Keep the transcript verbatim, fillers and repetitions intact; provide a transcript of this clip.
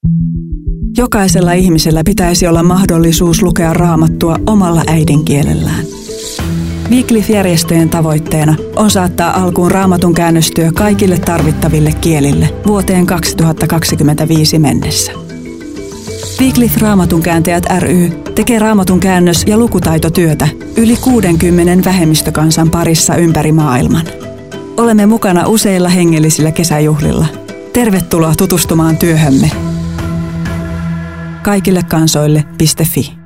Jokaisella ihmisellä pitäisi olla mahdollisuus lukea Raamattua omalla äidinkielellään. Wycliffe-järjestöjen tavoitteena on saattaa alkuun Raamatun käännöstyö kaikille tarvittaville kielille vuoteen kaksituhattakaksikymmentäviisi mennessä. Wycliffe Raamatun kääntäjät ry tekee Raamatun käännös- ja lukutaitotyötä yli kuudenkymmenen vähemmistökansan parissa ympäri maailman. Olemme mukana useilla hengellisillä kesäjuhlilla. Tervetuloa tutustumaan työhömme. kaikille kansoille piste fi